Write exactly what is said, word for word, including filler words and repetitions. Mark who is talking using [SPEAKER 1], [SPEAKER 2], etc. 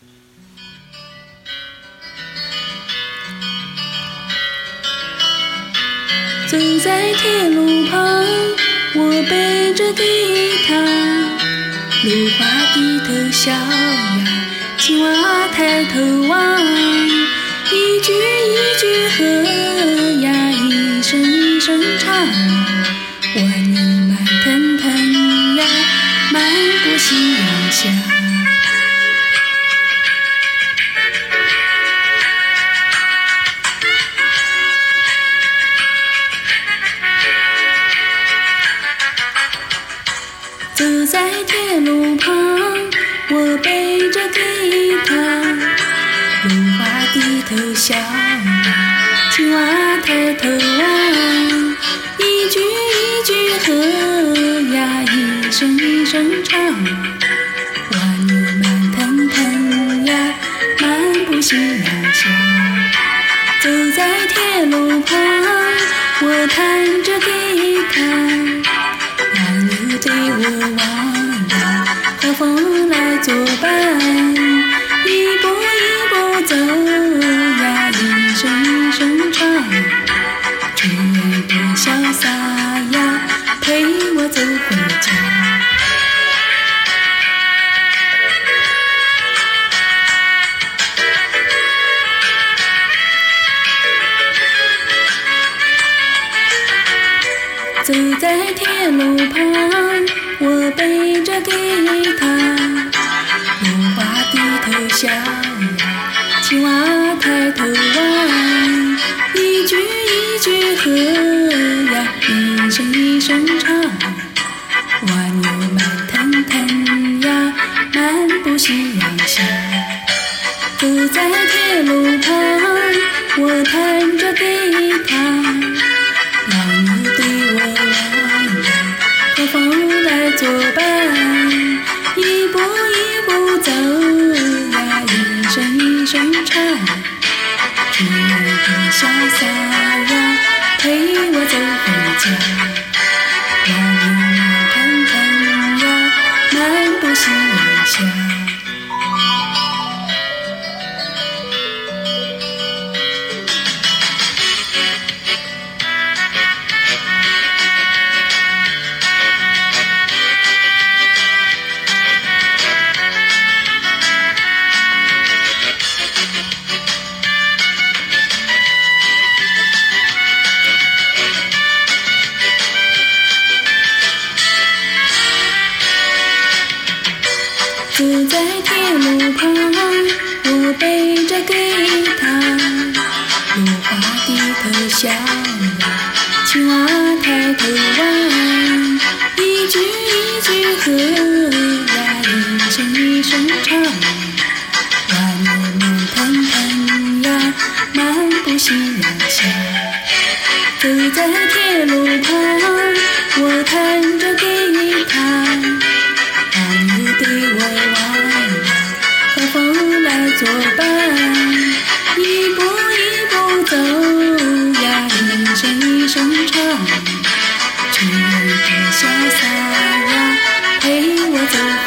[SPEAKER 1] 走在铁路旁，我背着吉他，芦花低头笑呀，青蛙抬头望，一句一句和呀，一声一声唱，蜗牛慢腾腾呀，漫过夕阳下。走在铁路旁，我背着吉他，芦花低头笑呀，青蛙抬头望，一句一句和呀，一声一声唱，蜗牛慢腾腾呀，漫步夕阳下。走在铁路旁，我弹着吉他，对我望呀，和风来作伴，一步一步走呀，一声一声唱，春燕多潇洒呀，陪我走回家。走在铁路旁，我背着吉他，芦花低头笑呀，青蛙抬头望，一句一句和呀，一声一声唱，蜗牛慢腾腾呀，漫步夕阳下。走在铁路旁，我弹着吉他，老牛对我望呀，和风来作伴，一步一步走呀，一声一声唱，春燕多潇洒呀，陪我走回家。蜗牛慢腾腾呀，漫步夕阳下。走在铁路旁，我背着吉他，芦花低头笑呀，青蛙抬头望，一句一句和呀，一声一声唱，蜗牛慢腾腾呀，漫步夕阳下。走在铁路旁，我弹着吉他，老牛对我望呀，和风来作伴，一步一步走呀，一声一声唱，春燕多潇洒呀，陪我走